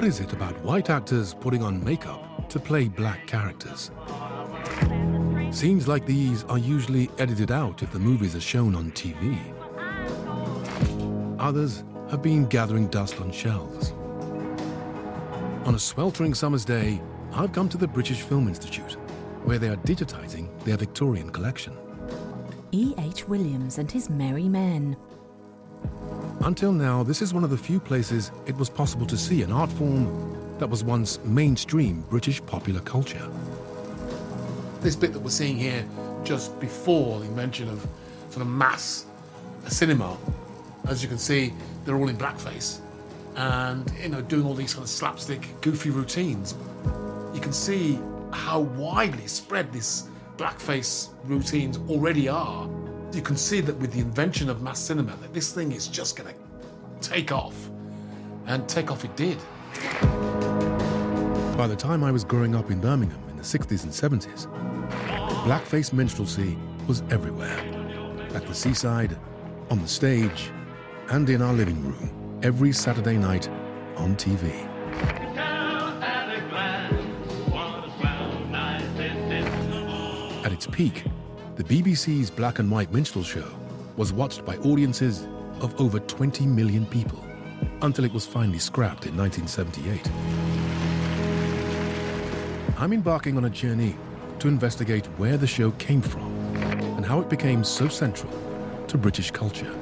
What is it about white actors putting on makeup to play black characters? Scenes like these are usually edited out if the movies are shown on TV. Others have been gathering dust on shelves. On a sweltering summer's day, I've come to the British Film Institute, where they are digitizing their Victorian collection. E.H. Williams and his Merry Men. Until now, this is one of the few places it was possible to see an art form that was once mainstream British popular culture. This bit that we're seeing here just before the invention of sort of mass cinema, as you can see, they're all in blackface and, you know, doing all these kind of slapstick, goofy routines. You can see how widely spread these blackface routines already are. You can see that with the invention of mass cinema, that this thing is just going to take off. And take off it did. By the time I was growing up in Birmingham in the 60s and 70s, blackface minstrelsy was everywhere. At the seaside, on the stage, and in our living room, every Saturday night on TV. At its peak, the BBC's Black and White Minstrel Show was watched by audiences of over 20 million people, until it was finally scrapped in 1978. I'm embarking on a journey to investigate where the show came from and how it became so central to British culture.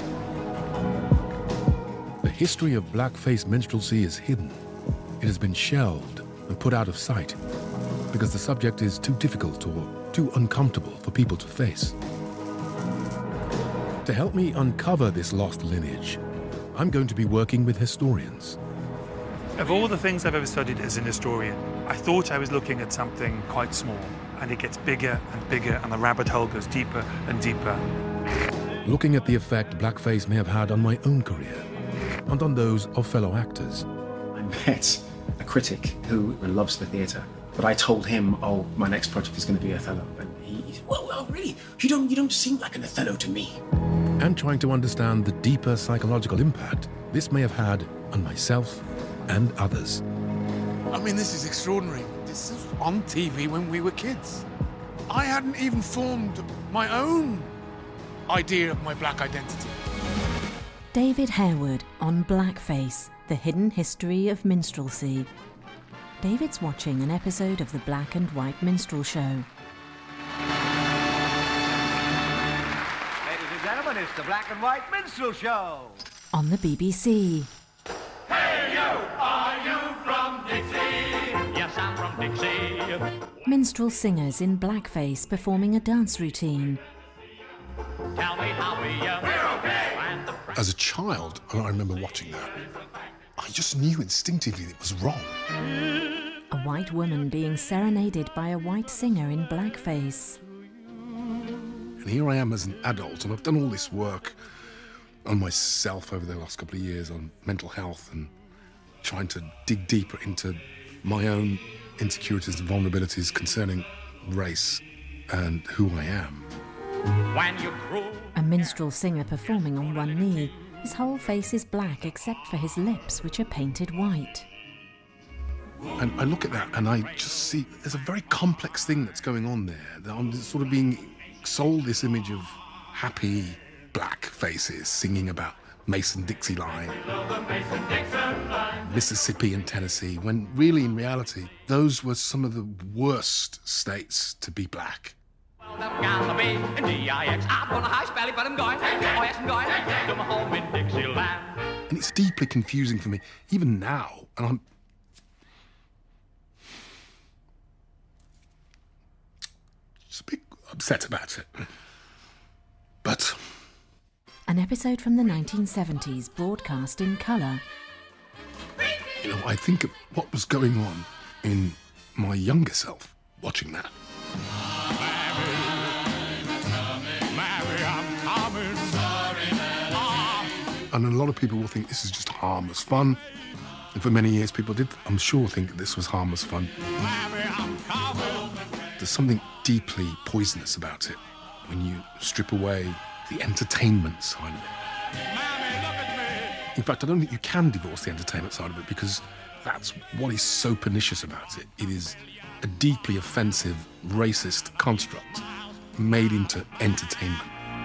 The history of blackface minstrelsy is hidden. It has been shelved and put out of sight because the subject is too difficult or too uncomfortable for people to face. To help me uncover this lost lineage, I'm going to be working with historians. Of all the things I've ever studied as an historian, I thought I was looking at something quite small, and it gets bigger and bigger, and the rabbit hole goes deeper and deeper. Looking at the effect blackface may have had on my own career and on those of fellow actors. I met a critic who loves the theatre, but I told him, oh, my next project is going to be Othello. And he said, well, really? You don't seem like an Othello to me. And trying to understand the deeper psychological impact this may have had on myself and others. I mean, this is extraordinary. This is on TV when we were kids. I hadn't even formed my own idea of my black identity. David Harewood on Blackface, the hidden history of minstrelsy. David's watching an episode of the Black and White Minstrel Show. Ladies and gentlemen, it's the Black and White Minstrel Show. On the BBC. Hey you, are you from Dixie? Yes, I'm from Dixie. Minstrel singers in blackface performing a dance routine. Tell me how we're okay. As a child, I remember watching that, I just knew instinctively it was wrong. A white woman being serenaded by a white singer in blackface. And here I am as an adult, and I've done all this work on myself over the last couple of years on mental health and trying to dig deeper into my own insecurities and vulnerabilities concerning race and who I am. When you a minstrel singer performing on one knee. His whole face is black except for his lips, which are painted white. And I look at that and I just see there's a very complex thing that's going on there. That I'm sort of being sold this image of happy black faces singing about Mason-Dixie line, Mississippi and Tennessee, when really in reality, those were some of the worst states to be black. And it's deeply confusing for me, even now, and I'm just a bit upset about it. But an episode from the 1970s broadcast in colour. You know, I think of what was going on in my younger self watching that. And a lot of people will think this is just harmless fun. And for many years, people did, I'm sure, think this was harmless fun. There's something deeply poisonous about it when you strip away the entertainment side of it. In fact, I don't think you can divorce the entertainment side of it, because that's what is so pernicious about it. It is a deeply offensive, racist construct made into entertainment.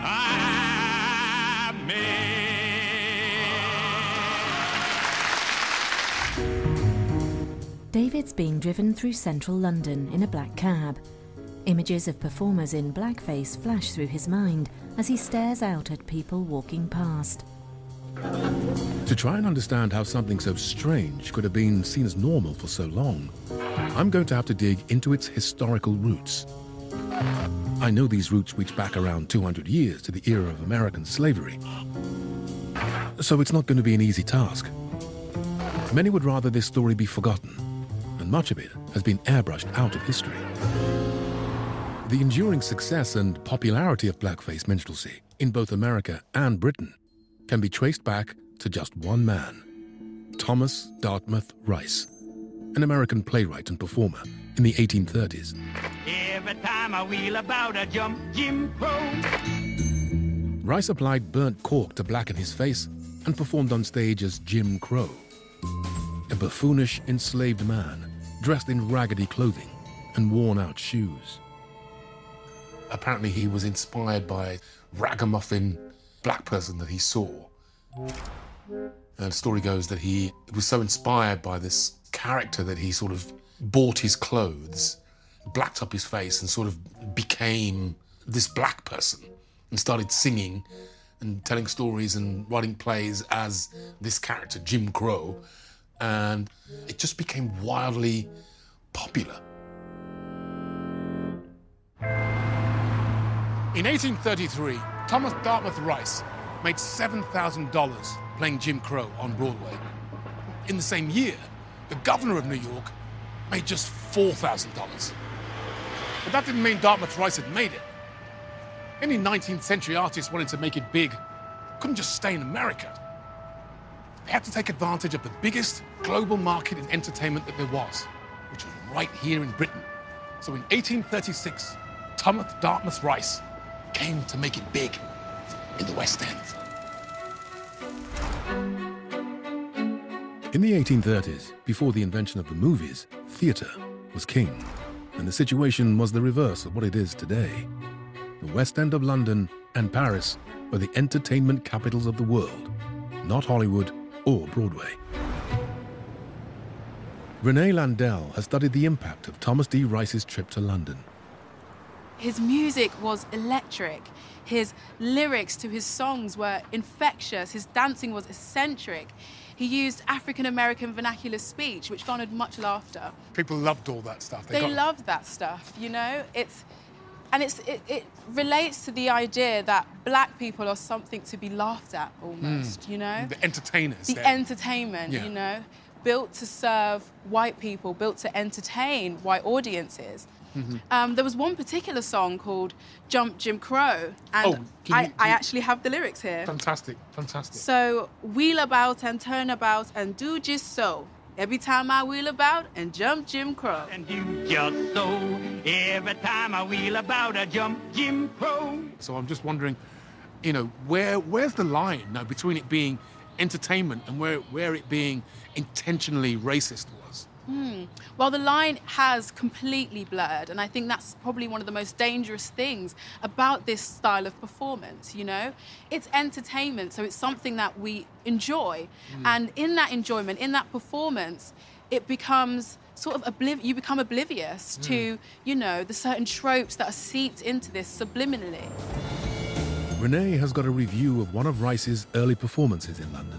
David's being driven through central London in a black cab. Images of performers in blackface flash through his mind as he stares out at people walking past. To try and understand how something so strange could have been seen as normal for so long, I'm going to have to dig into its historical roots. I know these roots reach back around 200 years to the era of American slavery, so it's not going to be an easy task. Many would rather this story be forgotten, and much of it has been airbrushed out of history. The enduring success and popularity of blackface minstrelsy in both America and Britain can be traced back to just one man, Thomas Dartmouth Rice, an American playwright and performer in the 1830s. Every time I wheel about, I jump Jim Crow. Rice applied burnt cork to blacken his face and performed on stage as Jim Crow, a buffoonish, enslaved man dressed in raggedy clothing and worn-out shoes. Apparently he was inspired by a ragamuffin black person that he saw. And the story goes that he was so inspired by this character that he sort of bought his clothes, blacked up his face, and sort of became this black person and started singing and telling stories and writing plays as this character, Jim Crow. And it just became wildly popular. In 1833, Thomas Dartmouth Rice made $7,000 playing Jim Crow on Broadway. In the same year, the governor of New York made just $4,000. But that didn't mean Dartmouth Rice had made it. Any 19th century artist wanted to make it big couldn't just stay in America. They had to take advantage of the biggest global market in entertainment that there was, which was right here in Britain. So in 1836, Thomas Dartmouth Rice came to make it big in the West End. In the 1830s, before the invention of the movies, theatre was king, and the situation was the reverse of what it is today. The West End of London and Paris were the entertainment capitals of the world, not Hollywood or Broadway. Renee Landell has studied the impact of Thomas D. Rice's trip to London. His music was electric. His lyrics to his songs were infectious. His dancing was eccentric. He used African-American vernacular speech, which garnered much laughter. People loved all that stuff. They loved that stuff, you know? It relates to the idea that black people are something to be laughed at, almost, you know? The entertainers. The entertainment, you know? Built to serve white people, built to entertain white audiences. There was one particular song called Jump Jim Crow, and I actually have the lyrics here. Fantastic, fantastic. So, wheel about and turn about and do just so. Every time I wheel about and jump Jim Crow. And do just so. Every time I wheel about, I jump Jim Crow. So I'm just wondering, you know, where's the line now between it being entertainment and where it being intentionally racist was? Well, the line has completely blurred, and I think that's probably one of the most dangerous things about this style of performance, you know? It's entertainment, so it's something that we enjoy, and in that enjoyment, in that performance, it becomes sort of you become oblivious to, you know, the certain tropes that are seeped into this subliminally. Renee has got a review of one of Rice's early performances in London.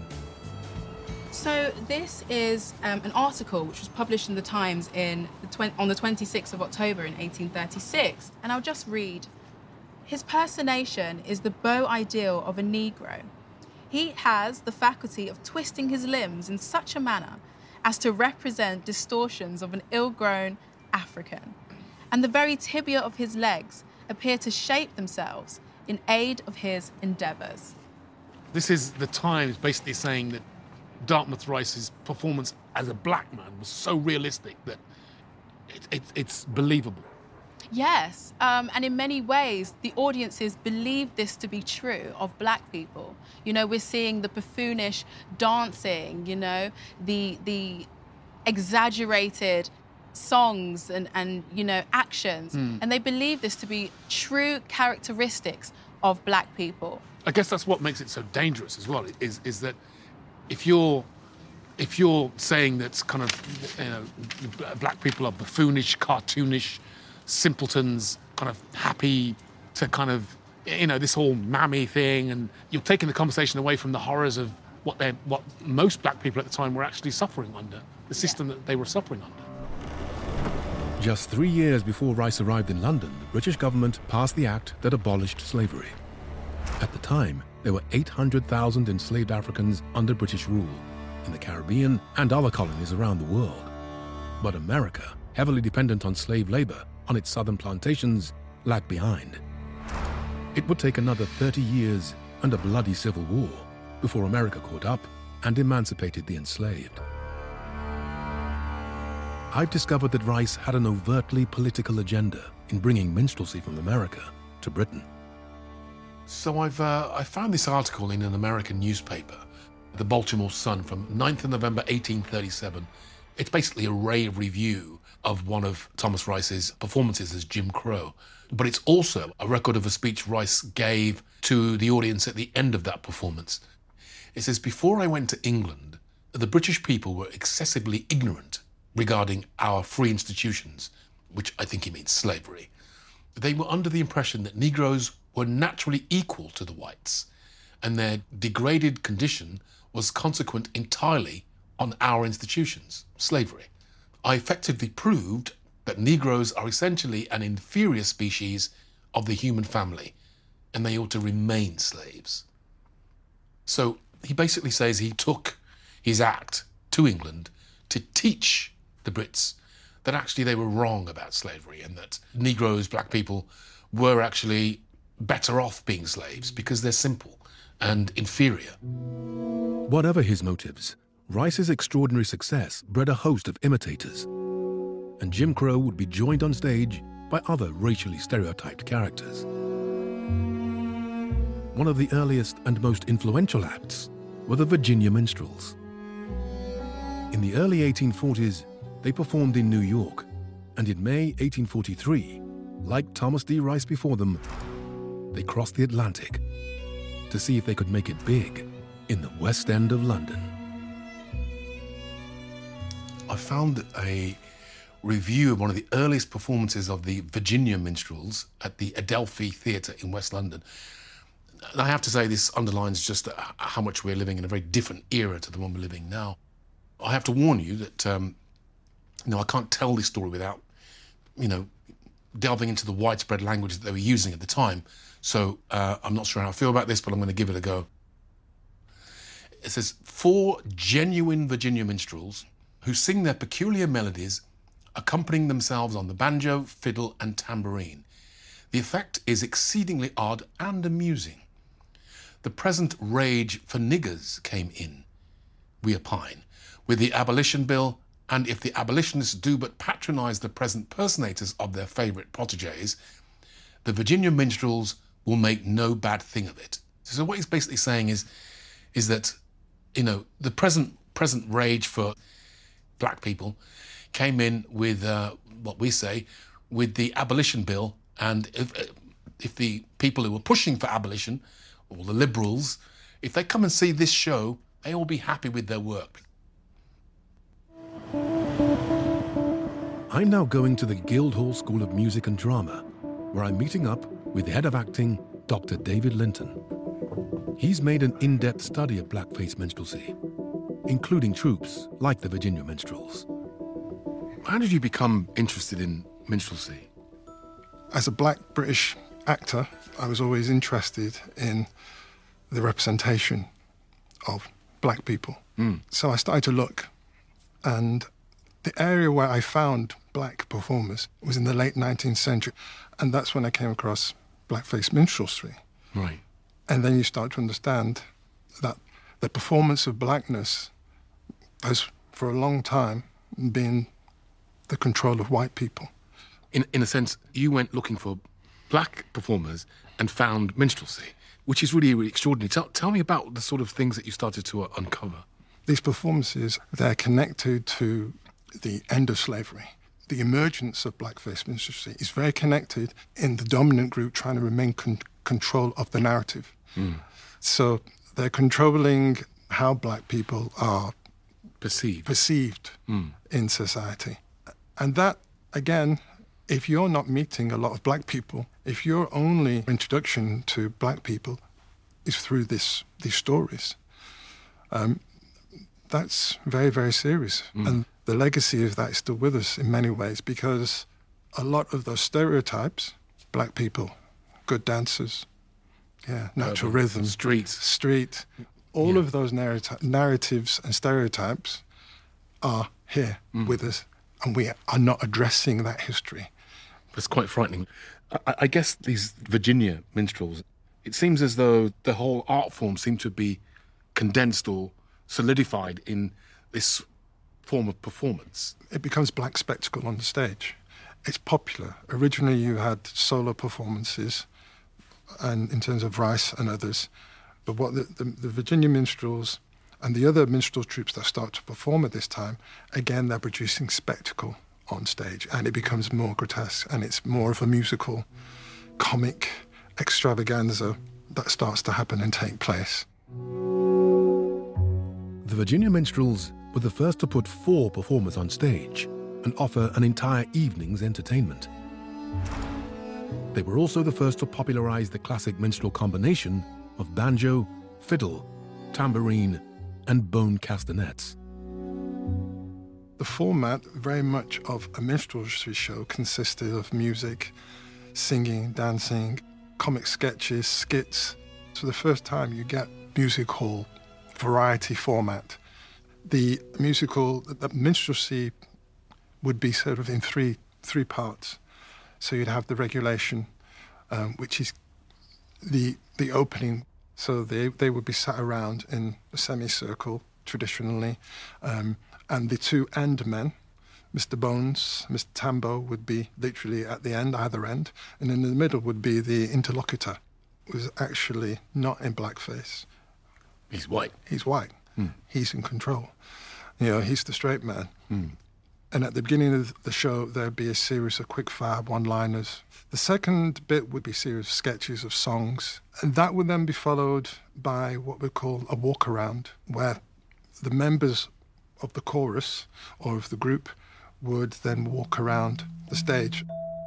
So this is an article which was published in the Times on the 26th of October in 1836, and I'll just read. His personation is the beau ideal of a Negro. He has the faculty of twisting his limbs in such a manner as to represent distortions of an ill-grown African, and the very tibia of his legs appear to shape themselves in aid of his endeavours. This is the Times basically saying that Dartmouth Rice's performance as a black man was so realistic that it's believable. Yes, and in many ways, the audiences believe this to be true of black people. You know, we're seeing the buffoonish dancing, you know, the exaggerated songs and you know, actions. And they believe this to be true characteristics of black people. I guess that's what makes it so dangerous as well, is that if you're saying that kind of, you know, black people are buffoonish, cartoonish, simpletons, kind of happy to kind of, you know, this whole mammy thing, and you're taking the conversation away from the horrors of what most black people at the time were actually suffering under, the system that they were suffering under. Just 3 years before Rice arrived in London, the British government passed the act that abolished slavery. At the time, there were 800,000 enslaved Africans under British rule in the Caribbean and other colonies around the world. But America, heavily dependent on slave labor on its southern plantations, lagged behind. It would take another 30 years and a bloody civil war before America caught up and emancipated the enslaved. I've discovered that Rice had an overtly political agenda in bringing minstrelsy from America to Britain. So I found this article in an American newspaper, the Baltimore Sun, from 9th of November 1837. It's basically a rave review of one of Thomas Rice's performances as Jim Crow. But it's also a record of a speech Rice gave to the audience at the end of that performance. It says, "Before I went to England, the British people were excessively ignorant regarding our free institutions," which I think he means slavery. "They were under the impression that Negroes were naturally equal to the whites, and their degraded condition was consequent entirely on our institutions, slavery. I effectively proved that Negroes are essentially an inferior species of the human family, and they ought to remain slaves." So he basically says he took his act to England to teach the Brits that actually they were wrong about slavery, and that Negroes, black people, were actually better off being slaves because they're simple and inferior. Whatever his motives, Rice's extraordinary success bred a host of imitators, and Jim Crow would be joined on stage by other racially stereotyped characters. One of the earliest and most influential acts were the Virginia Minstrels. In the early 1840s, they performed in New York, and in May 1843, like Thomas D. Rice before them, they crossed the Atlantic to see if they could make it big in the West End of London. I found a review of one of the earliest performances of the Virginia Minstrels at the Adelphi Theatre in West London. And I have to say, this underlines just how much we're living in a very different era to the one we're living now. I have to warn you that, I can't tell this story without, delving into the widespread language that they were using at the time. So I'm not sure how I feel about this, but I'm going to give it a go. It says, 4 genuine Virginia minstrels who sing their peculiar melodies, accompanying themselves on the banjo, fiddle, and tambourine. The effect is exceedingly odd and amusing. The present rage for niggers came in, we opine, with the Abolition Bill, and if the abolitionists do but patronize the present personators of their favourite protégés, the Virginia minstrels will make no bad thing of it. So what he's basically saying is that, the present rage for black people came in with what we say, with the Abolition Bill, and if the people who were pushing for abolition, or the liberals, if they come and see this show, they will be happy with their work. I'm now going to the Guildhall School of Music and Drama, where I'm meeting up with the head of acting, Dr. David Linton. He's made an in-depth study of blackface minstrelsy, including troupes like the Virginia Minstrels. How did you become interested in minstrelsy? As a black British actor, I was always interested in the representation of black people. So I started to look, and the area where I found black performers was in the late 19th century, and that's when I came across blackface minstrelsy. Right. And then you start to understand that the performance of blackness has, for a long time, been the control of white people. in a sense, you went looking for black performers and found minstrelsy, which is really, really extraordinary. Tell me about the sort of things that you started to uncover. These performances, they're connected to the end of slavery. The emergence of blackface minstrelsy is very connected in the dominant group trying to remain control of the narrative. So they're controlling how black people are perceived in society. And that, again, if you're not meeting a lot of black people, if your only introduction to black people is through these stories, that's very, very serious. And the legacy of that is still with us in many ways, because a lot of those stereotypes, black people, good dancers, natural rhythm, street, all of those narratives and stereotypes are here with us, and we are not addressing that history. It's quite frightening. I guess these Virginia minstrels, it seems as though the whole art form seemed to be condensed or solidified in this form of performance. It becomes black spectacle on the stage. It's popular. Originally you had solo performances, and in terms of Rice and others, but what the Virginia minstrels and the other minstrel troupes that start to perform at this time, again, they're producing spectacle on stage, and it becomes more grotesque, and it's more of a musical, comic extravaganza that starts to happen and take place. The Virginia Minstrels were the first to put 4 performers on stage and offer an entire evening's entertainment. They were also the first to popularize the classic minstrel combination of banjo, fiddle, tambourine, and bone castanets. The format, very much of a minstrelsy show, consisted of music, singing, dancing, comic sketches, skits. So the first time you get music hall variety format. The minstrelsy would be sort of in three parts. So you'd have the regulation, which is the opening. So they would be sat around in a semicircle traditionally, and the 2 end men, Mr. Bones, Mr. Tambo, would be literally at the end, either end, and in the middle would be the interlocutor, who was actually not in blackface. He's white. He's white. He's in control. You know, he's the straight man. And at the beginning of the show, there'd be a series of quick-fire one-liners. The second bit would be a series of sketches of songs, and that would then be followed by what we call a walk-around, where the members of the chorus or of the group would then walk around the stage.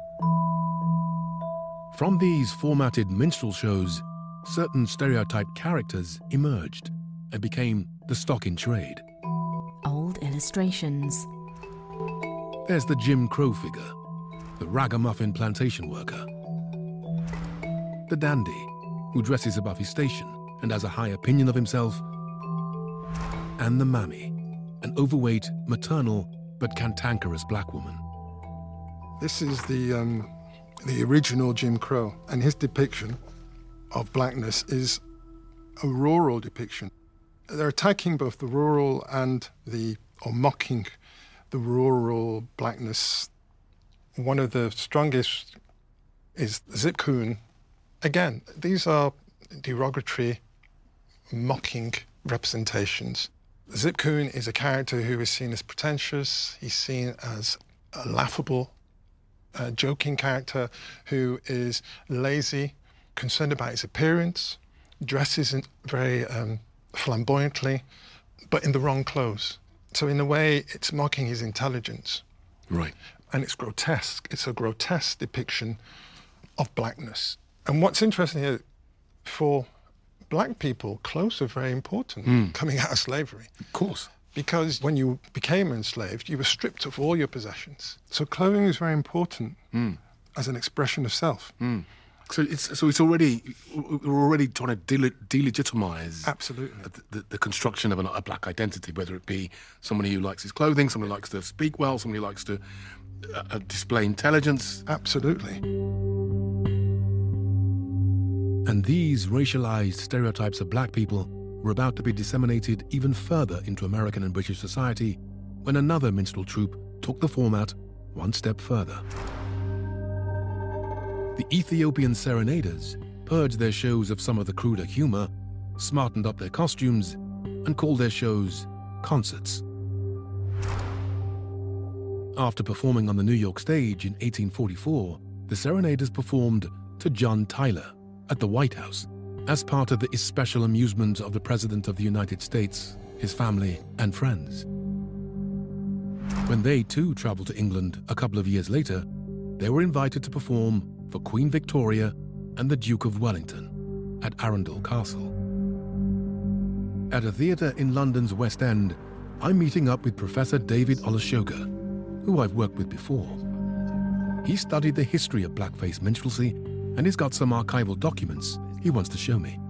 From these formatted minstrel shows, certain stereotyped characters emerged and became the stock in trade. Old illustrations. There's the Jim Crow figure, the ragamuffin plantation worker, the dandy, who dresses above his station and has a high opinion of himself, and the mammy, an overweight, maternal, but cantankerous black woman. This is the original Jim Crow, and his depiction of blackness is a rural depiction. They're attacking both the rural and or mocking the rural blackness. One of the strongest is Zip Coon. Again, these are derogatory, mocking representations. Zip Coon is a character who is seen as pretentious. He's seen as a laughable, joking character who is lazy, concerned about his appearance, dresses very flamboyantly, but in the wrong clothes. So in a way, it's mocking his intelligence. Right. And it's grotesque. It's a grotesque depiction of blackness. And what's interesting here, for black people, clothes are very important coming out of slavery. Of course. Because when you became enslaved, you were stripped of all your possessions. So clothing is very important as an expression of self. So it's already, we're already trying to delegitimize the construction of a black identity, whether it be somebody who likes his clothing, somebody who likes to speak well, somebody who likes to display intelligence. Absolutely. And these racialized stereotypes of black people were about to be disseminated even further into American and British society when another minstrel troupe took the format one step further. The Ethiopian Serenaders purged their shows of some of the cruder humor, smartened up their costumes, and called their shows concerts. After performing on the New York stage in 1844, the Serenaders performed to John Tyler at the White House as part of the especial amusement of the President of the United States, his family, and friends. When they too traveled to England a couple of years later, they were invited to perform for Queen Victoria and the Duke of Wellington at Arundel Castle. At a theatre in London's West End, I'm meeting up with Professor David Olusoga, who I've worked with before. He studied the history of blackface minstrelsy and he's got some archival documents he wants to show me.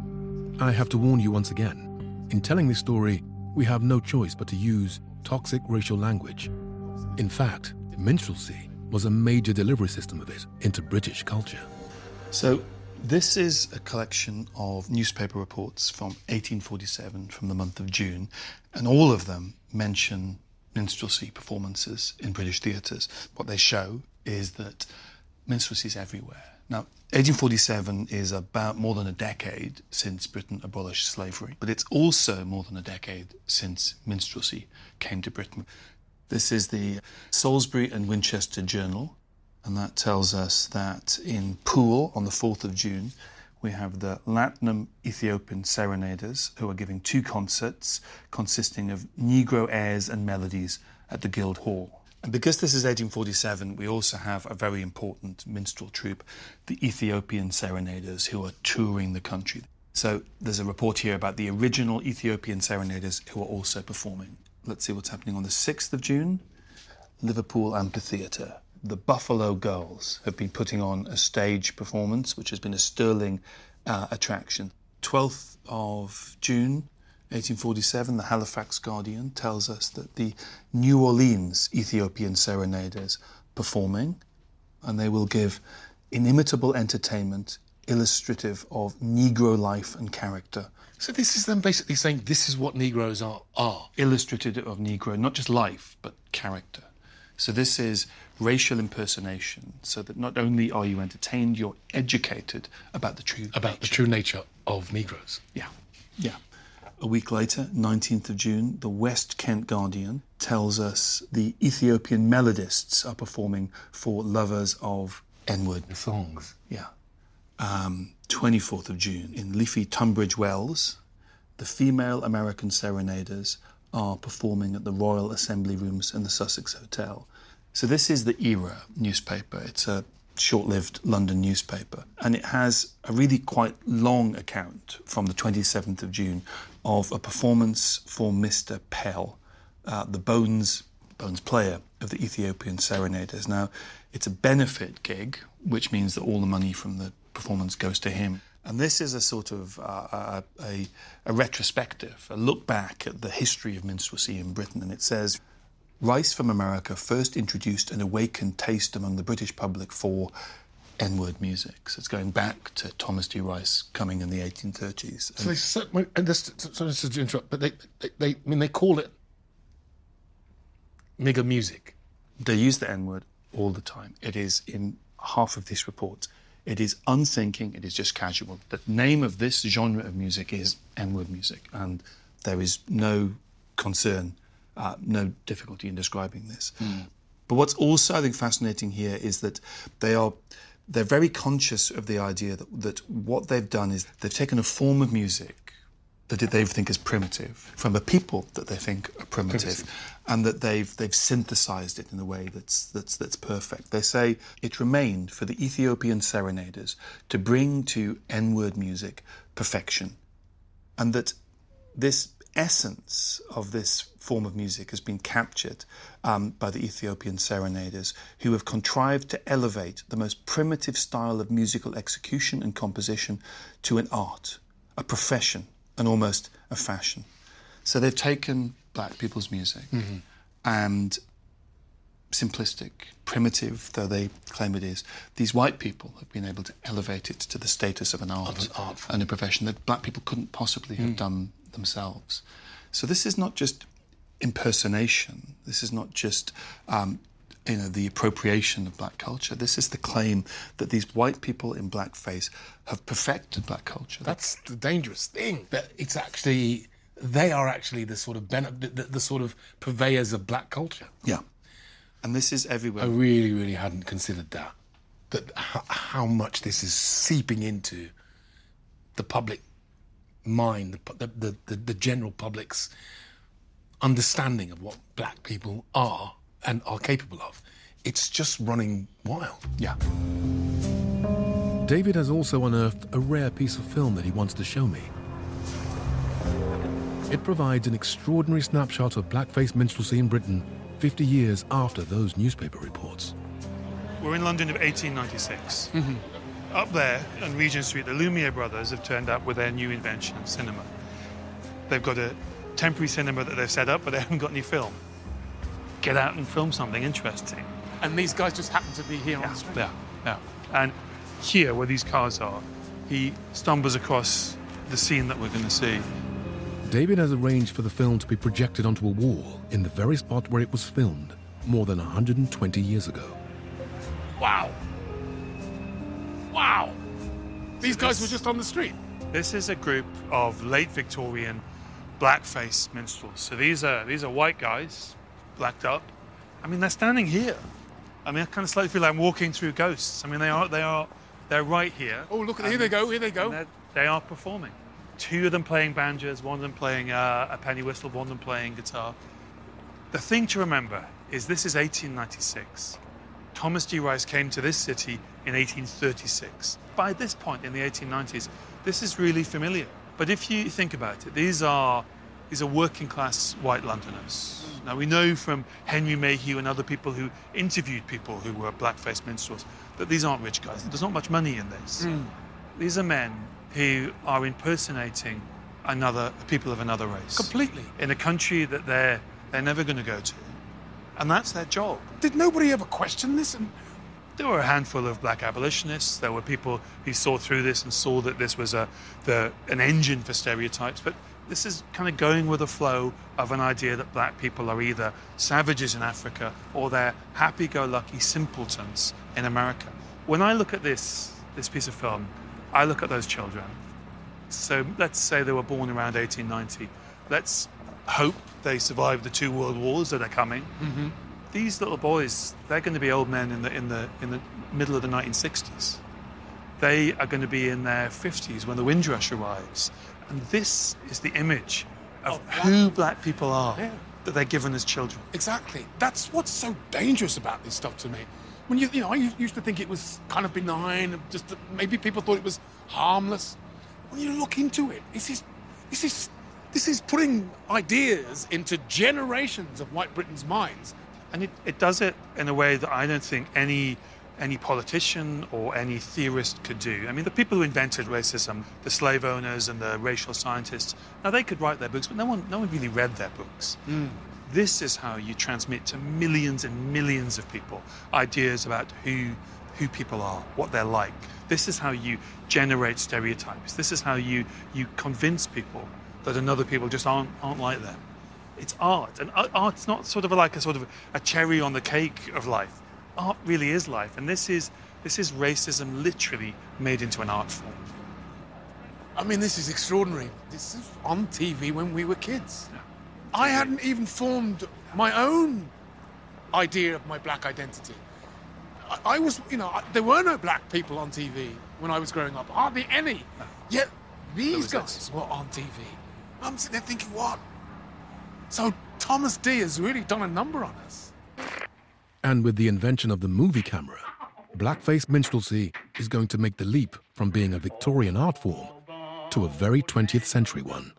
I have to warn you once again, in telling this story, we have no choice but to use toxic racial language. In fact, minstrelsy was a major delivery system of it into British culture. So this is a collection of newspaper reports from 1847, from the month of June, and all of them mention minstrelsy performances in British theatres. What they show is that minstrelsy is everywhere. Now, 1847 is about more than a decade since Britain abolished slavery, but it's also more than a decade since minstrelsy came to Britain. This is the Salisbury and Winchester Journal, and that tells us that in Poole, on the 4th of June, we have the Latinum Ethiopian Serenaders, who are giving 2 concerts consisting of Negro airs and melodies at the Guildhall. And because this is 1847, we also have a very important minstrel troupe, the Ethiopian Serenaders, who are touring the country. So there's a report here about the original Ethiopian Serenaders who are also performing. Let's see what's happening on the 6th of June. Liverpool Amphitheatre. The Buffalo Girls have been putting on a stage performance, which has been a sterling attraction. 12th of June, 1847, the Halifax Guardian tells us that the New Orleans Ethiopian Serenaders performing, and they will give inimitable entertainment illustrative of Negro life and character. So this is them basically saying this is what Negroes are. Illustrative of Negro, not just life, but character. So this is racial impersonation, so that not only are you entertained, you're educated about the true nature of Negroes. Yeah. A week later, 19th of June, the West Kent Guardian tells us the Ethiopian melodists are performing for lovers of N-word songs. Yeah. 24th of June, in leafy Tunbridge Wells, the female American Serenaders are performing at the Royal Assembly Rooms in the Sussex Hotel. So this is the Era newspaper. It's a short-lived London newspaper, and it has a really quite long account from the 27th of June of a performance for Mr. Pell, the Bones player of the Ethiopian Serenaders. Now, it's a benefit gig, which means that all the money from the performance goes to him. And this is a sort of a retrospective, a look back at the history of minstrelsy in Britain, and it says, Rice from America first introduced an awakened taste among the British public for N-word music. So it's going back to Thomas D. Rice coming in the 1830s. Sorry to interrupt, but they call it nigger music. They use the N-word all the time. It is in half of this report. It is unthinking, it is just casual. The name of this genre of music is N-word music, and there is no concern, no difficulty in describing this. But what's also, I think, fascinating here is that they're very conscious of the idea that what they've done is they've taken a form of music that they think is primitive from a people that they think are primitive, and that they've synthesized it in a way that's perfect. They say it remained for the Ethiopian Serenaders to bring to N-word music perfection, and that this essence of this form of music has been captured by the Ethiopian Serenaders, who have contrived to elevate the most primitive style of musical execution and composition to an art, a profession, and almost a fashion. So they've taken black people's music and simplistic, primitive though they claim it is, these white people have been able to elevate it to the status of an art and a profession that black people couldn't possibly have done themselves. So this is not just impersonation, this is not just the appropriation of black culture. This is the claim that these white people in blackface have perfected black culture. That's the dangerous thing. That it's actually they are actually the sort of the sort of purveyors of black culture. Yeah, and this is everywhere. I really, really hadn't considered that. That how much this is seeping into the public mind, the general public's understanding of what black people are and are capable of. It's just running wild. Yeah. David has also unearthed a rare piece of film that he wants to show me. It provides an extraordinary snapshot of blackface minstrelsy in Britain 50 years after those newspaper reports. We're in London of 1896. Up there on Regent Street, the Lumiere brothers have turned up with their new invention of cinema. They've got a temporary cinema that they've set up, but they haven't got any film. Get out and film something interesting. And these guys just happen to be here on the street. Yeah. And here, where these cars are, he stumbles across the scene that we're going to see. David has arranged for the film to be projected onto a wall in the very spot where it was filmed more than 120 years ago. Wow. Wow. These guys were just on the street. This is a group of late Victorian blackface minstrels. So these are white guys, blacked up. I mean, they're standing here. I mean, I kind of slightly feel like I'm walking through ghosts. I mean, they're right here. Oh, look at here they go, here they go. They are performing. Two of them playing banjos, one of them playing a penny whistle, one of them playing guitar. The thing to remember is this is 1896. Thomas G. Rice came to this city in 1836. By this point in the 1890s, this is really familiar. But if you think about it, these are working class white Londoners. Now we know from Henry Mayhew and other people who interviewed people who were blackface minstrels that these aren't rich guys. There's not much money in this. These are men who are impersonating people of another race. Completely. In a country that they're never going to go to. And that's their job. Did nobody ever question this? There were a handful of black abolitionists. There were people who saw through this and saw that this was an engine for stereotypes. But this is kind of going with the flow of an idea that black people are either savages in Africa or they're happy-go-lucky simpletons in America. When I look at this piece of film, I look at those children. So let's say they were born around 1890. Let's hope they survive the 2 world wars that are coming. These little boys, they're going to be old men in the middle of the 1960s. They are going to be in their 50s when the Windrush arrives. And this is the image of who black people are that they're given as children. Exactly. That's what's so dangerous about this stuff to me. When I used to think it was kind of benign, just that maybe people thought it was harmless. When you look into it, this is putting ideas into generations of white Britain's minds. And it does it in a way that I don't think any politician or any theorist could do. I mean, the people who invented racism, the slave owners and the racial scientists, now they could write their books, but no one really read their books. This is how you transmit to millions and millions of people ideas about who people are, what they're like. This is how you generate stereotypes. This is how you convince people that another people just aren't like them. It's art, and art's not sort of a cherry on the cake of life. Art really is life, and this is racism literally made into an art form. I mean, this is extraordinary. This is on TV when we were kids. I hadn't even formed my own idea of my black identity. I was, there were no black people on TV when I was growing up, hardly any. Yet these guys were on TV. I'm sitting there thinking, what? So Thomas D has really done a number on us. And with the invention of the movie camera, blackface minstrelsy is going to make the leap from being a Victorian art form to a very 20th century one.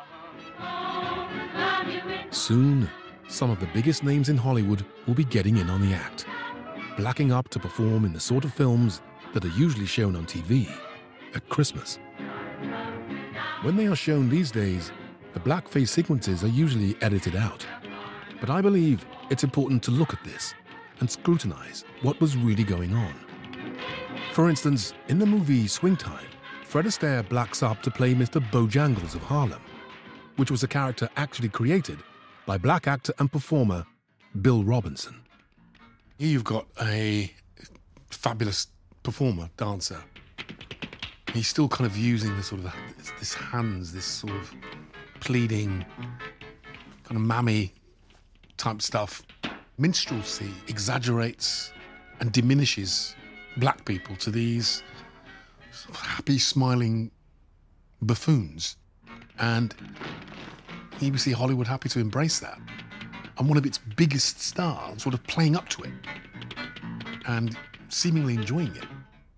Soon, some of the biggest names in Hollywood will be getting in on the act, blacking up to perform in the sort of films that are usually shown on TV at Christmas. When they are shown these days, the blackface sequences are usually edited out. But I believe it's important to look at this and scrutinize what was really going on. For instance, in the movie Swing Time, Fred Astaire blacks up to play Mr. Bojangles of Harlem, which was a character actually created by black actor and performer Bill Robinson. Here you've got a fabulous performer, dancer. He's still kind of using this sort of this hands, this sort of pleading, kind of mammy type stuff. Minstrelsy exaggerates and diminishes black people to these sort of happy, smiling buffoons. And BBC Hollywood happy to embrace that. And one of its biggest stars sort of playing up to it and seemingly enjoying it.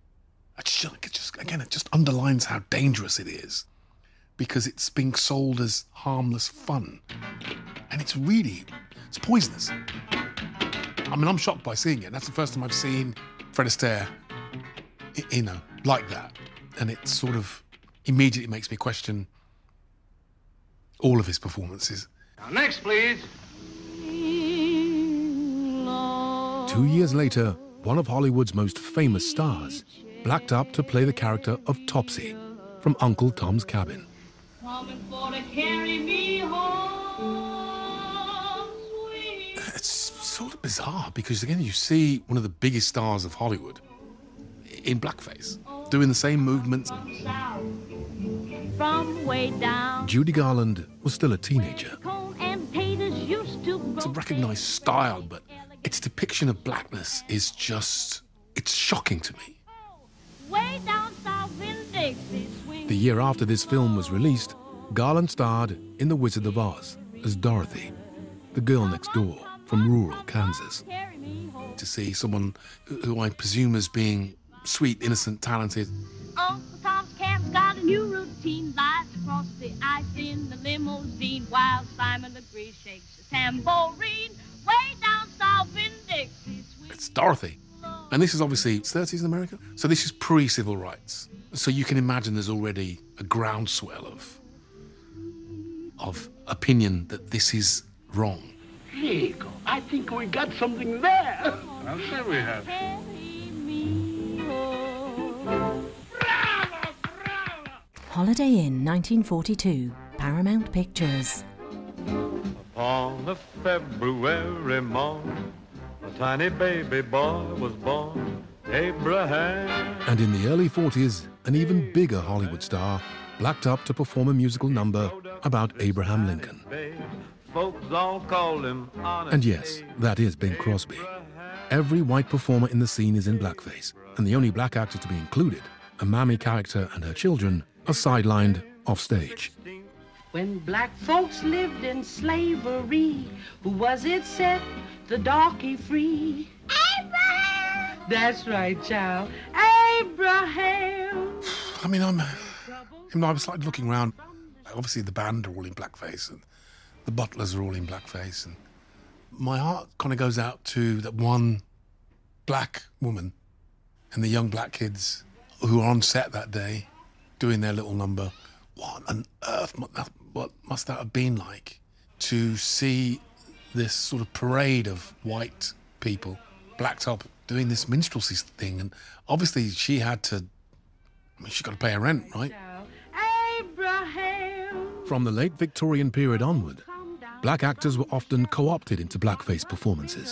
It just underlines how dangerous it is, because it's being sold as harmless fun. And it's poisonous. I mean, I'm shocked by seeing it. That's the first time I've seen Fred Astaire, like that. And it sort of immediately makes me question all of his performances. Now, next, please. 2 years later, one of Hollywood's most famous stars blacked up to play the character of Topsy from Uncle Tom's Cabin. It's sort of bizarre because, again, you see one of the biggest stars of Hollywood in blackface, doing the same movements. From way down. Judy Garland was still a teenager. It's a recognised style, but its depiction of blackness is just, it's shocking to me. Way down south in Dixie swing. The year after this film was released, Garland starred in The Wizard of Oz as Dorothy, the girl next door from rural Kansas. To see someone who I presume as being sweet, innocent, talented. Uncle Tom's Cab's got a new routine. Lights across the ice in the limousine while Simon Legree shakes his tambourine. Way down south in Dixie swing. It's Dorothy. And this is obviously 30s in America. So this is pre-civil rights. So you can imagine there's already a groundswell of opinion that this is wrong. Rico, I think we got something there. I'm sure we have. Holiday Inn, 1942, Paramount Pictures. On a February morn, a tiny baby boy was born, Abraham. And in the early 40s, an even bigger Hollywood star blacked up to perform a musical number about Abraham Lincoln. Folks all call him Honest. And yes, that is Bing Crosby. Every white performer in the scene is in blackface, and the only black actor to be included, a mammy character and her children, are sidelined off stage. When black folks lived in slavery, who was it set the darky free? Abraham! That's right, child. Abraham! I mean, I was like looking around. Obviously, the band are all in blackface, and the butlers are all in blackface, and my heart kind of goes out to that one black woman and the young black kids who are on set that day doing their little number. What on earth, what must that have been like to see this sort of parade of white people, blacked up, doing this minstrelsy thing? And obviously she had to, she's got to pay her rent, right? Abraham. From the late Victorian period onward, black actors were often co-opted into blackface performances.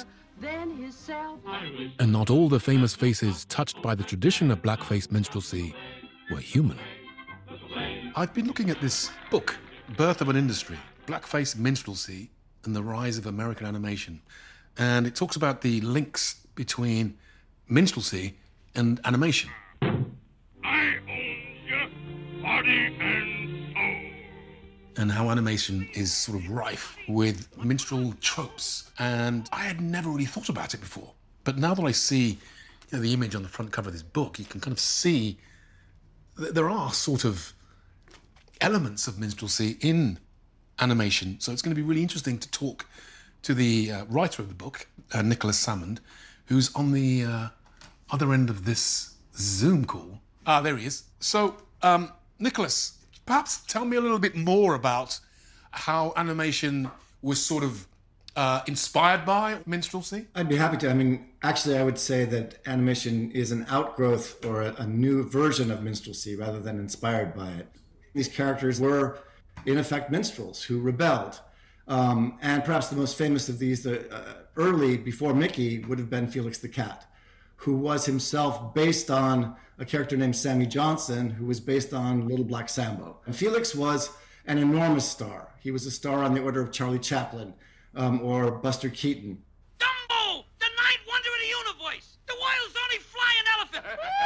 And not all the famous faces touched by the tradition of blackface minstrelsy were human. I've been looking at this book, Birth of an Industry, Blackface Minstrelsy and the Rise of American Animation. And it talks about the links between minstrelsy and animation. I own your body and soul. And how animation is sort of rife with minstrel tropes. And I had never really thought about it before. But now that I see the image on the front cover of this book, you can kind of see that there are sort of elements of minstrelsy in animation. So it's going to be really interesting to talk to the writer of the book, Nicholas Salmond, who's on the other end of this Zoom call. Ah, there he is. So, Nicholas, perhaps tell me a little bit more about how animation was sort of inspired by minstrelsy? I'd be happy to. I mean, actually, I would say that animation is an outgrowth or a new version of minstrelsy rather than inspired by it. These characters were, in effect, minstrels who rebelled. And perhaps the most famous of these, early, before Mickey, would have been Felix the Cat, who was himself based on a character named Sammy Johnson, who was based on Little Black Sambo. And Felix was an enormous star. He was a star on the order of Charlie Chaplin or Buster Keaton. Dumbo, the ninth wonder of the universe, the world's only flying elephant.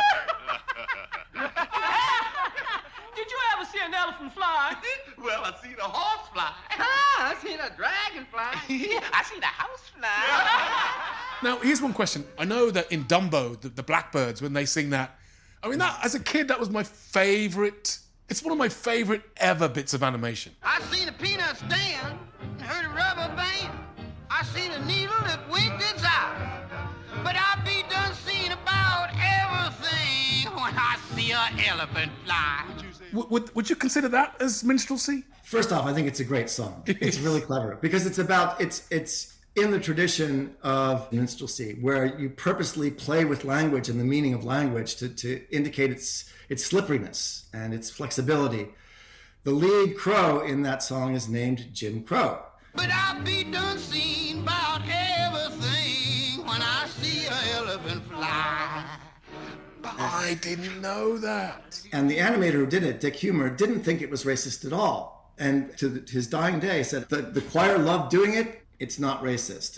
Did you ever see an elephant fly? Well, I seen a horse fly. I seen a dragon fly. I seen a house fly. Now, here's one question. I know that in Dumbo, the blackbirds, when they sing that, I mean, that as a kid, that was my favorite. It's one of my favorite ever bits of animation. I seen a peanut stand, heard a rubber band. I seen a needle that winked its eye. But I be done seeing about everything when I see an elephant fly. Would you consider that as minstrelsy? First off, I think it's a great song. It's really clever because it's in the tradition of minstrelsy, where you purposely play with language and the meaning of language to indicate its slipperiness and its flexibility. The lead crow in that song is named Jim Crow. But I be done seeing about everything when I see an elephant fly. I didn't know that. And the animator who did it, Dick Humer, didn't think it was racist at all. And to his dying day said, the choir loved doing it. It's not racist.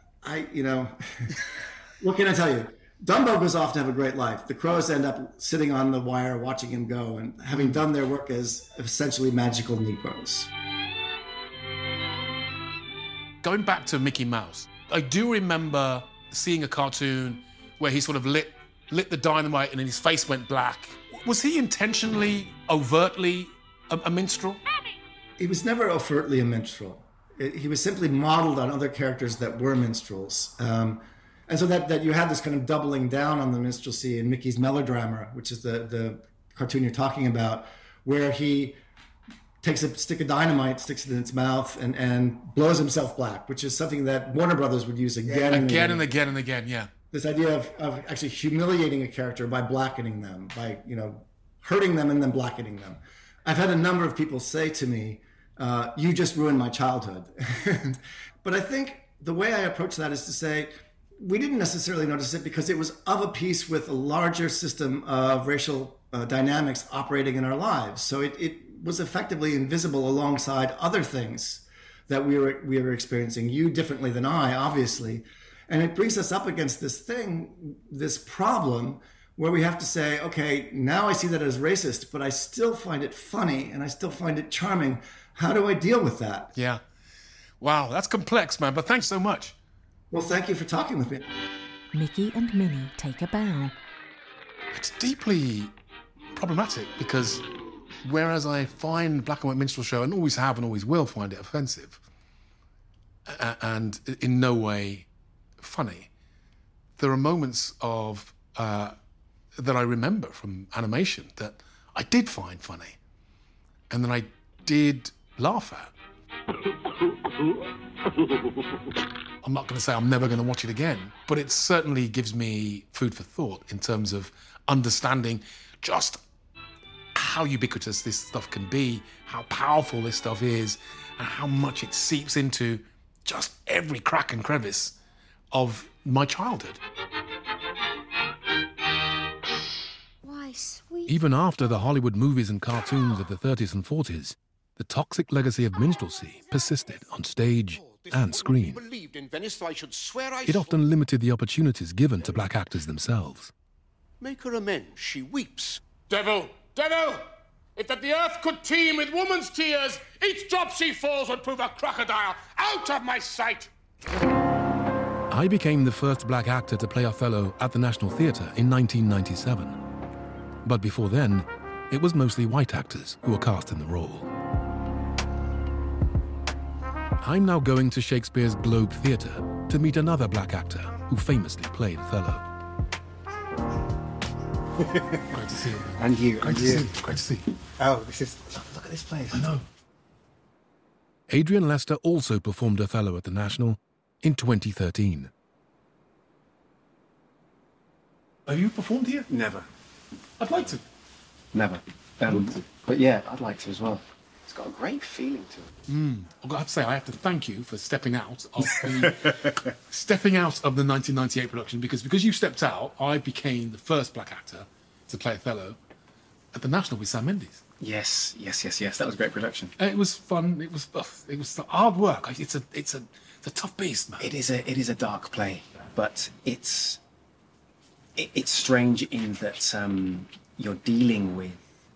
What can I tell you? Dumbo goes off to have a great life. The crows end up sitting on the wire watching him go and having done their work as essentially magical Negroes. Going back to Mickey Mouse, I do remember seeing a cartoon where he sort of lit the dynamite and then his face went black. Was he intentionally, overtly a minstrel? He was never overtly a minstrel. He was simply modeled on other characters that were minstrels. And so that you had this kind of doubling down on the minstrelsy in Mickey's Melodrama, which is the cartoon you're talking about, where he takes a stick of dynamite, sticks it in its mouth, and blows himself black, which is something that Warner Brothers would use again and again, yeah. This idea of actually humiliating a character by blackening them, by hurting them and then blackening them. I've had a number of people say to me, you just ruined my childhood. But I think the way I approach that is to say, we didn't necessarily notice it because it was of a piece with a larger system of racial dynamics operating in our lives. So it was effectively invisible alongside other things that we were experiencing, you differently than I, obviously. And it brings us up against this problem where we have to say, okay, now I see that as racist, but I still find it funny and I still find it charming. How do I deal with that? Yeah. Wow, that's complex, man, but thanks so much. Well, thank you for talking with me. Mickey and Minnie take a bow. It's deeply problematic because whereas I find black and white minstrel show, and always have and always will find it offensive, and in no way funny, there are moments of that I remember from animation that I did find funny, and that I did laugh at. I'm not going to say I'm never going to watch it again, but it certainly gives me food for thought in terms of understanding just how ubiquitous this stuff can be, how powerful this stuff is, and how much it seeps into just every crack and crevice of my childhood. Why, sweet. Even after the Hollywood movies and cartoons of the 30s and 40s, the toxic legacy of minstrelsy persisted on stage and screen. It often limited the opportunities given to black actors themselves. Make her amends, she weeps. Devil! Devil! If that the earth could teem with woman's tears, each drop she falls would prove a crocodile. Out of my sight! I became the first black actor to play Othello at the National Theatre in 1997. But before then, it was mostly white actors who were cast in the role. I'm now going to Shakespeare's Globe Theatre to meet another black actor who famously played Othello. Great to see you. And you. Great to see you. Great to see you. Oh, look at this place. I know. Adrian Lester also performed Othello at the National in 2013. Have you performed here? Never. I'd like to. Never. But yeah, I'd like to as well. It's got a great feeling to it. I've got to say, I have to thank you for stepping out of the 1998 production, because you stepped out, I became the first black actor to play Othello at the National with Sam Mendes. Yes. That was a great production. And it was fun. It was hard work. It's a tough beast, man. It is a dark play, but it's strange in that you're dealing with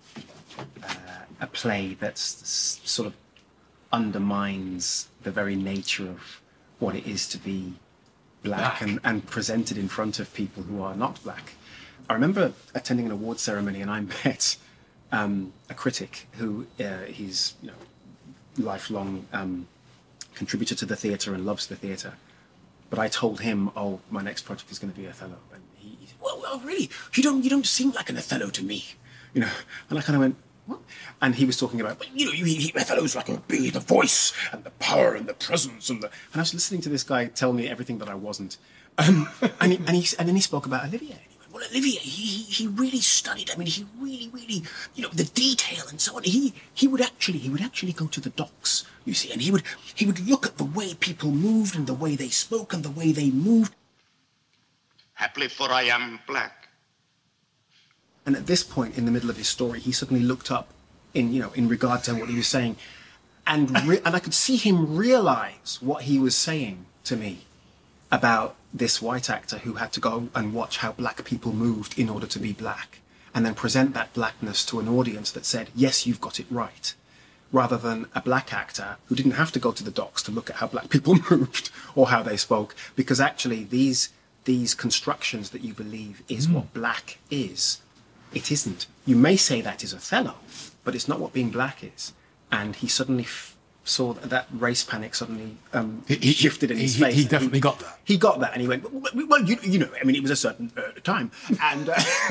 a play that sort of undermines the very nature of what it is to be black. And presented in front of people who are not black. I remember attending an award ceremony and I met a critic who he's lifelong contributor to the theatre and loves the theatre. But I told him, oh, my next project is going to be Othello, and he said, well, really, you don't seem like an Othello to me, And I kind of went, what? And he was talking about, Othello's like the voice and the power and the presence and I was listening to this guy tell me everything that I wasn't, and then he spoke about Olivier. Well, Olivier, he really studied. I mean, he really, the detail and so on. He would actually go to the docks, you see, and he would look at the way people moved and the way they spoke and the way they moved. Happily, for I am black. And at this point in the middle of his story, he suddenly looked up in regard to what he was saying, and I could see him realize what he was saying to me about this white actor who had to go and watch how black people moved in order to be black, and then present that blackness to an audience that said, yes, you've got it right, rather than a black actor who didn't have to go to the docks to look at how black people moved or how they spoke, because actually these constructions that you believe is what black is, it isn't. You may say that is Othello, but it's not what being black is. And he suddenly saw that race panic suddenly shifted in his face. He definitely got that. He got that, and he went, well, it was a certain time, and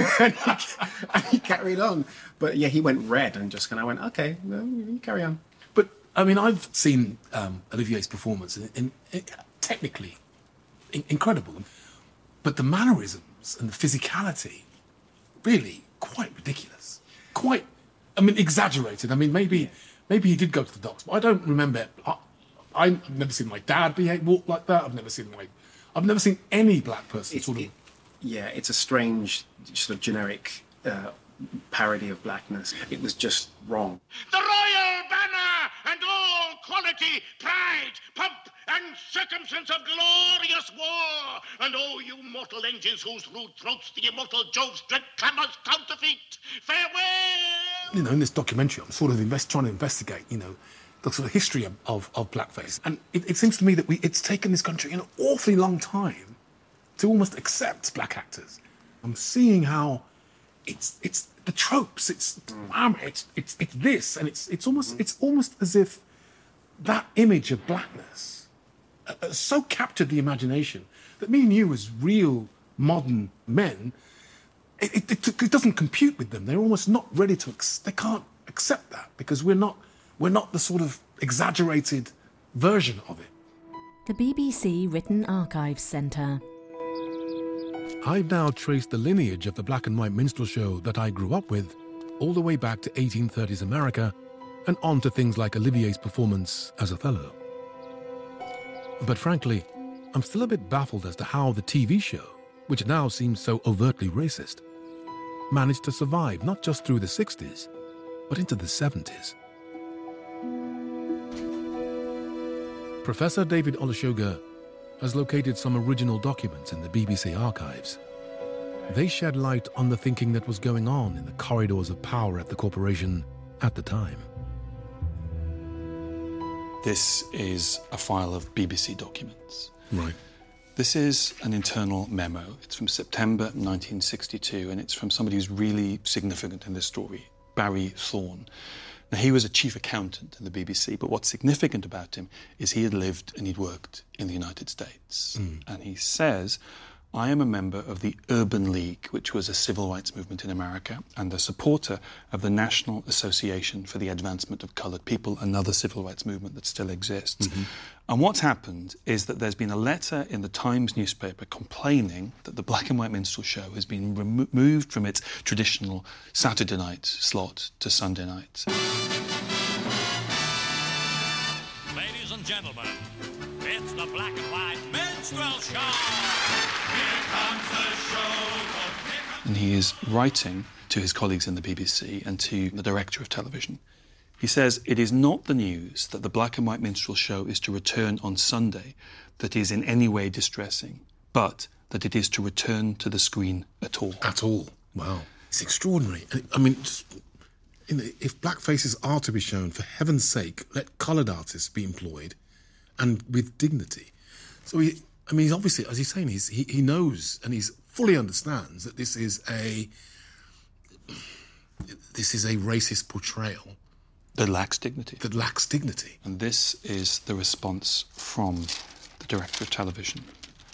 he carried on. But yeah, he went red and just kind of went, okay, well, you carry on. But I mean, I've seen Olivier's performance, and technically incredible, but the mannerisms and the physicality, really quite ridiculous, exaggerated. I mean, maybe he did go to the docks, but I don't remember. I've never seen my dad walk like that. I've never seen any black person Yeah, it's a strange, sort of generic parody of blackness. It was just wrong. The royal banner and all quality, pride, pomp, and circumstance of glorious war, and oh, you mortal engines whose rude throats the immortal Jove's dread clamours counterfeit, farewell! In this documentary, I'm sort of trying to investigate, the sort of history of blackface. And it seems to me that it's taken this country an awfully long time to almost accept black actors. I'm seeing how it's the tropes, it's this, and it's almost as if that image of blackness so captured the imagination that me and you as real modern men, it doesn't compute with them. They're almost not ready to, they can't accept that because we're not the sort of exaggerated version of it. The BBC Written Archives Centre. I've now traced the lineage of the black and white minstrel show that I grew up with all the way back to 1830s America and on to things like Olivier's performance as Othello. But frankly, I'm still a bit baffled as to how the TV show, which now seems so overtly racist, managed to survive not just through the 60s, but into the 70s. Professor David Olusoga has located some original documents in the BBC archives. They shed light on the thinking that was going on in the corridors of power at the corporation at the time. This is a file of BBC documents. Right. This is an internal memo. It's from September 1962, and it's from somebody who's really significant in this story, Barry Thorne. Now, he was a chief accountant in the BBC, but what's significant about him is he had lived and he'd worked in the United States. And he says, I am a member of the Urban League, which was a civil rights movement in America, and a supporter of the National Association for the Advancement of Coloured People, another civil rights movement that still exists. And what's happened is that there's been a letter in the Times newspaper complaining that the black and white minstrel show has been removed from its traditional Saturday night slot to Sunday night. and gentlemen, it's the Black and White Minstrel Show. Here comes the show. And he is writing to his colleagues in the BBC and to the director of television. He says, "It is not the news that the Black and White Minstrel Show is to return on Sunday that is in any way distressing, but that it is to return to the screen at all." At all. Wow. It's extraordinary. I mean, just, if black faces are to be shown, for heaven's sake, let coloured artists be employed, and with dignity. So he's obviously, as he's saying, he knows and he fully understands that this is a racist portrayal that lacks dignity. And this is the response from the director of television,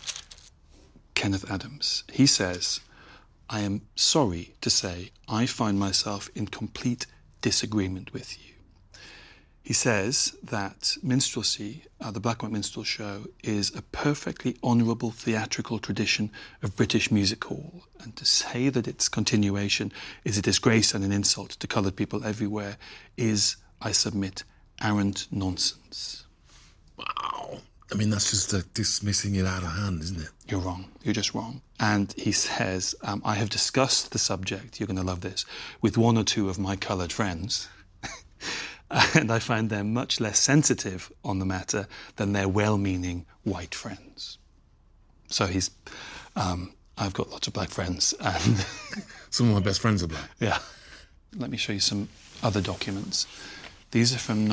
Kenneth Adams. He says, "I am sorry to say I find myself in complete disagreement with you." He says that minstrelsy, the Black and White Minstrel Show, is a perfectly honourable theatrical tradition of British music hall, and to say that its continuation is a disgrace and an insult to coloured people everywhere is, I submit, arrant nonsense. Wow. I mean, that's just dismissing it out of hand, isn't it? You're wrong. You're just wrong. And he says, I have discussed the subject, you're going to love this, with one or two of my coloured friends, and I find them much less sensitive on the matter than their well-meaning white friends. So he's... I've got lots of black friends, and... Some of my best friends are black. Yeah. Let me show you some other documents. These are from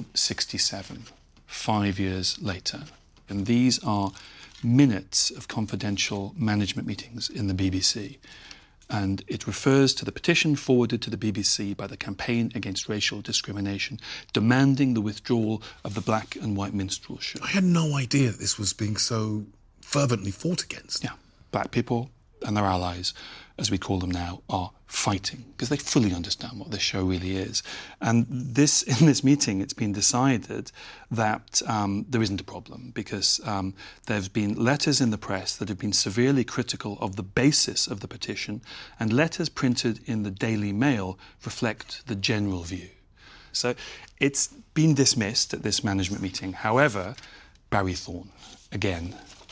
1967, 5 years later. And these are minutes of confidential management meetings in the BBC. And it refers to the petition forwarded to the BBC by the Campaign Against Racial Discrimination, demanding the withdrawal of the Black and White Minstrel Show. I had no idea that this was being so fervently fought against. Yeah. Black people and their allies, as we call them now, are fighting because they fully understand what this show really is. And in this meeting, it's been decided that there isn't a problem because there have been letters in the press that have been severely critical of the basis of the petition, and letters printed in the Daily Mail reflect the general view. So it's been dismissed at this management meeting. However, Barry Thorne, again,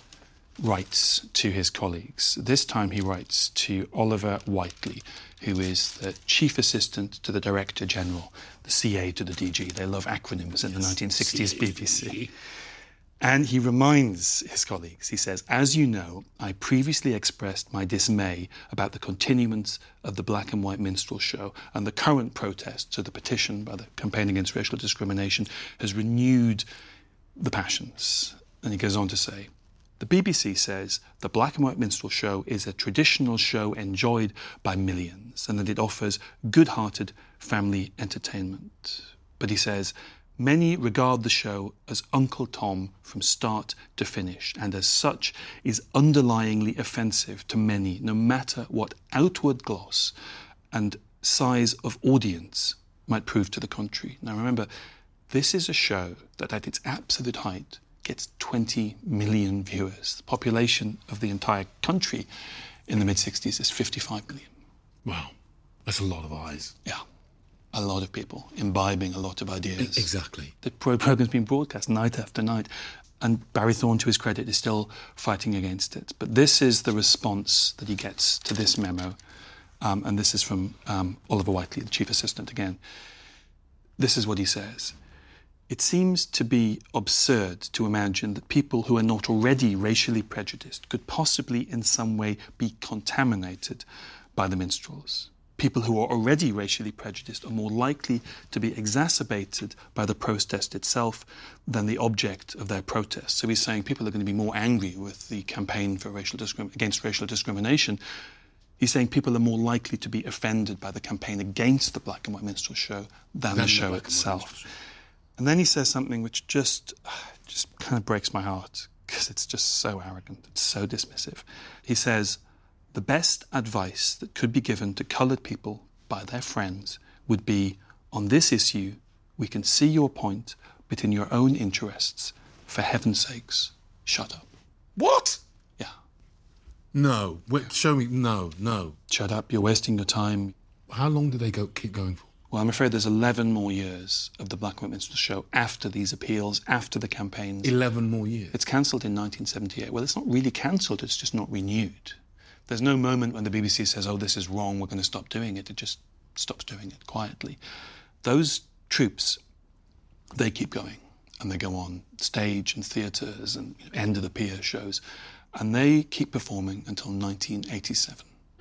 writes to his colleagues. This time he writes to Oliver Whiteley, who is the chief assistant to the Director General, the CA to the DG. They love acronyms in the 1960s BBC. And he reminds his colleagues, he says, "As you know, I previously expressed my dismay about the continuance of the Black and White Minstrel Show, and the current protest to the petition by the Campaign Against Racial Discrimination has renewed the passions." And he goes on to say, "The BBC says the Black and White Minstrel Show is a traditional show enjoyed by millions and that it offers good-hearted family entertainment." But he says, "Many regard the show as Uncle Tom from start to finish, and as such is underlyingly offensive to many, no matter what outward gloss and size of audience might prove to the contrary." Now remember, this is a show that at its absolute height gets 20 million viewers. The population of the entire country in the mid-60s is 55 million. Wow, that's a lot of eyes. Yeah, a lot of people imbibing a lot of ideas. Exactly. The programme's been broadcast night after night, and Barry Thorne, to his credit, is still fighting against it. But this is the response that he gets to this memo, and this is from Oliver Whiteley, the chief assistant again. This is what he says. "It seems to be absurd to imagine that people who are not already racially prejudiced could possibly in some way be contaminated by the minstrels. People who are already racially prejudiced are more likely to be exacerbated by the protest itself than the object of their protest." So he's saying people are going to be more angry with the campaign for against racial discrimination. He's saying people are more likely to be offended by the campaign against the Black and White Minstrel Show than the show itself. And then he says something which just kind of breaks my heart because it's just so arrogant, it's so dismissive. He says, "The best advice that could be given to coloured people by their friends would be, on this issue, we can see your point, but in your own interests, for heaven's sakes, shut up." What? Yeah. No. Wait, show me. No. Shut up, you're wasting your time. How long did they keep going for? Well, I'm afraid there's 11 more years of the Black and White Minstrel Show after these appeals, after the campaigns. 11 more years? It's cancelled in 1978. Well, it's not really cancelled, it's just not renewed. There's no moment when the BBC says, oh, this is wrong, we're going to stop doing it. It just stops doing it quietly. Those troops, they keep going. And they go on stage and theatres and end of the pier shows. And they keep performing until 1987.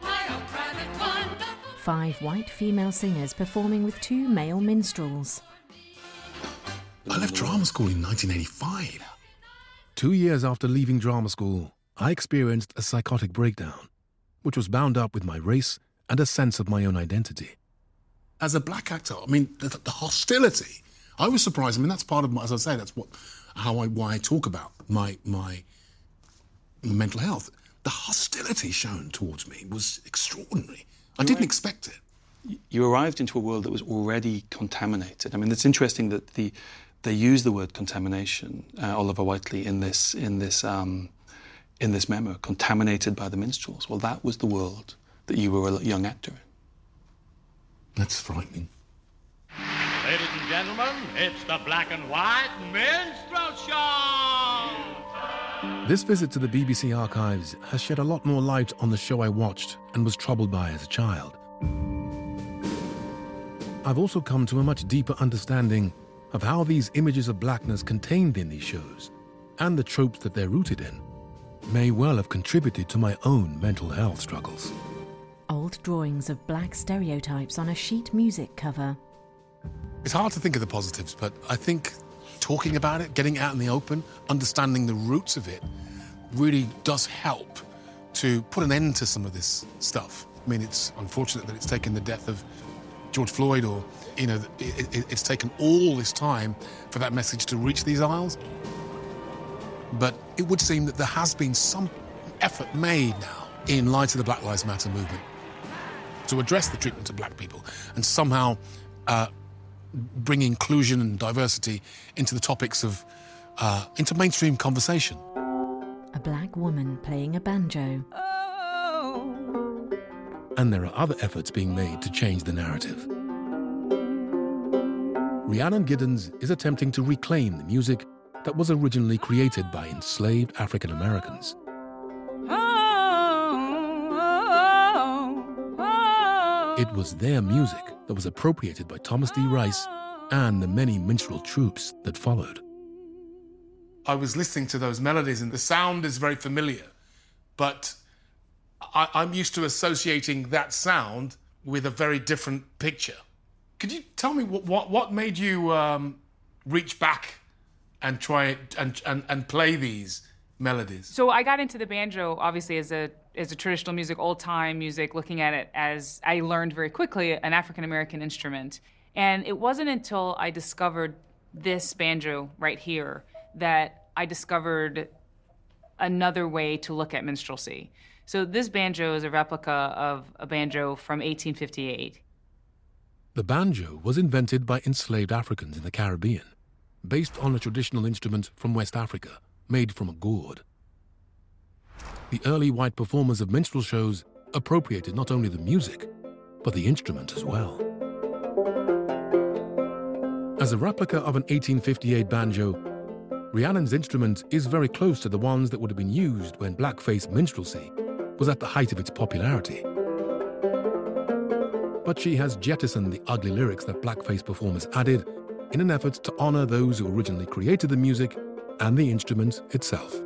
5 white female singers performing with 2 male minstrels. I left drama school in 1985. 2 years after leaving drama school, I experienced a psychotic breakdown, which was bound up with my race and a sense of my own identity. As a black actor, I mean, the hostility, I was surprised. I mean, that's part of my, as I say, that's why I talk about my mental health. The hostility shown towards me was extraordinary. I didn't expect it. You arrived into a world that was already contaminated. I mean, it's interesting that they use the word contamination, Oliver Whiteley, in this memo, contaminated by the minstrels. Well, that was the world that you were a young actor in. That's frightening. Ladies and gentlemen, it's the Black and White Minstrel Show! This visit to the BBC archives has shed a lot more light on the show I watched and was troubled by as a child. I've also come to a much deeper understanding of how these images of blackness contained in these shows, and the tropes that they're rooted in, may well have contributed to my own mental health struggles. Old drawings of black stereotypes on a sheet music cover. It's hard to think of the positives, but I think talking about it, getting out in the open, understanding the roots of it, really does help to put an end to some of this stuff. I mean, it's unfortunate that it's taken the death of George Floyd, or, you know, it's taken all this time for that message to reach these aisles. But it would seem that there has been some effort made now, in light of the Black Lives Matter movement, to address the treatment of black people and somehow bring inclusion and diversity into the topics of, into mainstream conversation. A black woman playing a banjo. And there are other efforts being made to change the narrative. Rhiannon Giddens is attempting to reclaim the music that was originally created by enslaved African Americans. It was their music that was appropriated by Thomas D. Rice and the many minstrel troupes that followed. I was listening to those melodies and the sound is very familiar, but I'm used to associating that sound with a very different picture. Could you tell me what made you reach back and try and play these melodies? So I got into the banjo, obviously, as a traditional music, old-time music, looking at it as, I learned very quickly, an African-American instrument. And it wasn't until I discovered this banjo right here that I discovered another way to look at minstrelsy. So this banjo is a replica of a banjo from 1858. The banjo was invented by enslaved Africans in the Caribbean, based on a traditional instrument from West Africa, made from a gourd. The early white performers of minstrel shows appropriated not only the music, but the instrument as well. As a replica of an 1858 banjo, Rhiannon's instrument is very close to the ones that would have been used when blackface minstrelsy was at the height of its popularity. But she has jettisoned the ugly lyrics that blackface performers added in an effort to honor those who originally created the music and the instrument itself.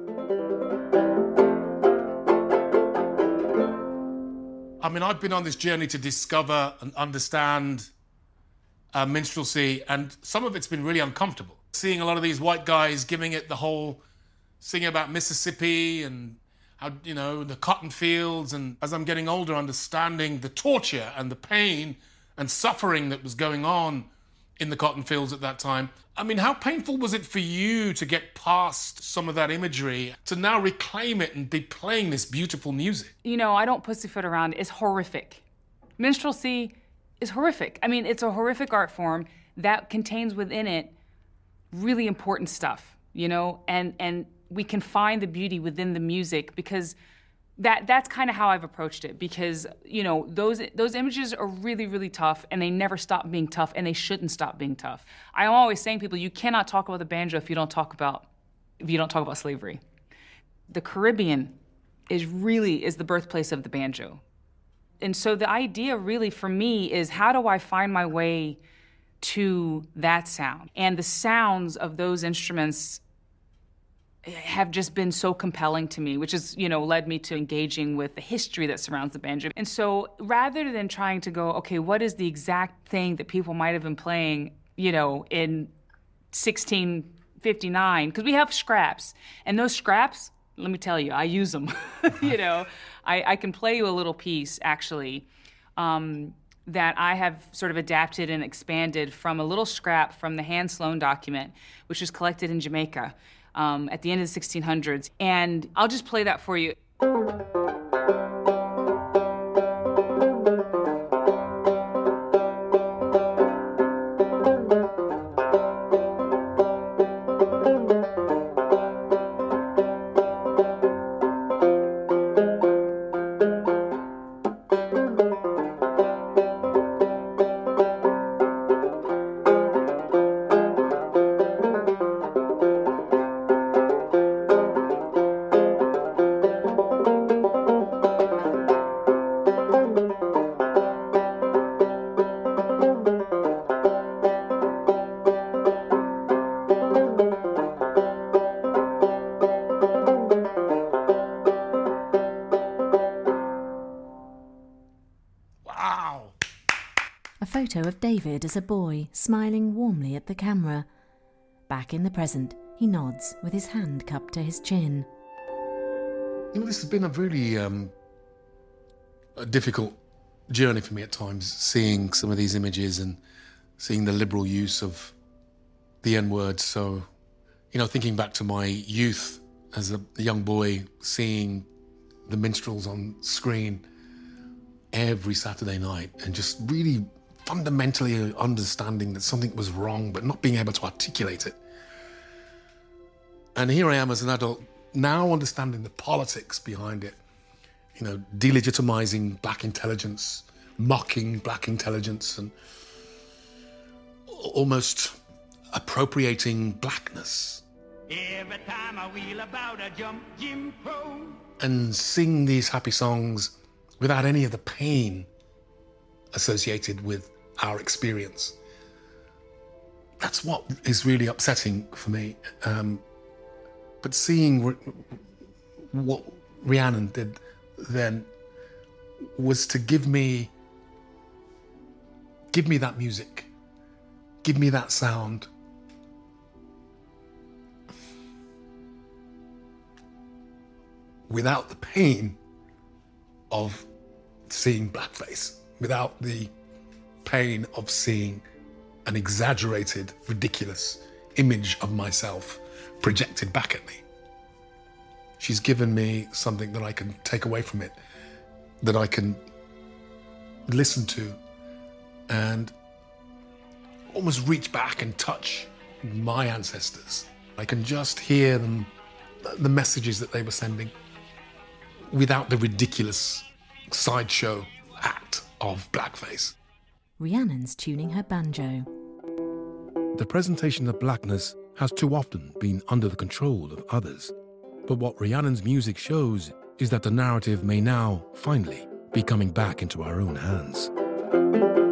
I mean, I've been on this journey to discover and understand minstrelsy, and some of it's been really uncomfortable. Seeing a lot of these white guys giving it the whole, singing about Mississippi and how, you know, the cotton fields, and as I'm getting older, understanding the torture and the pain and suffering that was going on in the cotton fields at that time. I mean, how painful was it for you to get past some of that imagery, to now reclaim it and be playing this beautiful music? You know, I don't pussyfoot around. It's horrific. Minstrelsy is horrific. I mean, it's a horrific art form that contains within it really important stuff, you know, and we can find the beauty within the music because that's kind of how I've approached it, because, you know, those images are really, really tough, and they never stop being tough, and they shouldn't stop being tough. I'm always saying to people, you cannot talk about the banjo if you don't talk about slavery. The Caribbean is the birthplace of the banjo. And so the idea really for me is, how do I find my way to that sound? And the sounds of those instruments have just been so compelling to me, which has, you know, led me to engaging with the history that surrounds the banjo. And so rather than trying to go, okay, what is the exact thing that people might have been playing, you know, in 1659, because we have scraps, and those scraps, let me tell you, I use them. You know, I can play you a little piece, actually, that I have sort of adapted and expanded from a little scrap from the Hans Sloane document, which was collected in Jamaica at the end of the 1600s. And I'll just play that for you. Photo of David as a boy, smiling warmly at the camera. Back in the present, he nods with his hand cupped to his chin. You know, this has been a really a difficult journey for me at times, seeing some of these images and seeing the liberal use of the N-word. So, you know, thinking back to my youth as a young boy, seeing the minstrels on screen every Saturday night and just really fundamentally understanding that something was wrong, but not being able to articulate it. And here I am as an adult, now understanding the politics behind it, you know, delegitimizing black intelligence, mocking black intelligence, and almost appropriating blackness. Every time I wheel about a jump, Jim Crow. And sing these happy songs without any of the pain associated with our experience. That's what is really upsetting for me. But seeing what Rhiannon did then was to give me that music, give me that sound. Without the pain of seeing blackface, without the pain of seeing an exaggerated, ridiculous image of myself projected back at me. She's given me something that I can take away from it, that I can listen to and almost reach back and touch my ancestors. I can just hear them, the messages that they were sending, without the ridiculous sideshow act of blackface. Rhiannon's tuning her banjo. The presentation of blackness has too often been under the control of others. But what Rhiannon's music shows is that the narrative may now, finally, be coming back into our own hands.